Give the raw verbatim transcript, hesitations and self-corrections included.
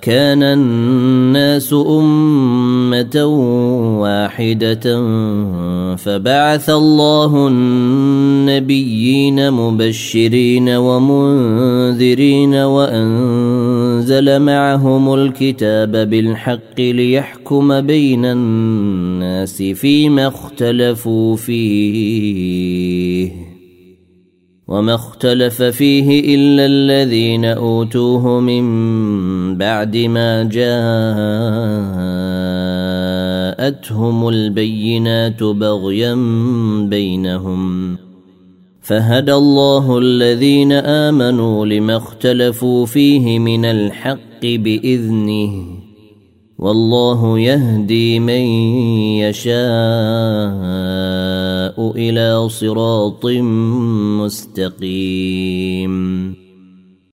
كان الناس أمة واحدة فبعث الله النبيين مبشرين ومنذرين وأنزل معهم الكتاب بالحق ليحكم بين الناس فيما اختلفوا فيه وما اختلف فيه إلا الذين أوتوه من بعد ما جاءتهم البينات بغيا بينهم فهدى الله الذين آمنوا لما اختلفوا فيه من الحق بإذنه والله يهدي من يشاء إلى صراط مستقيم.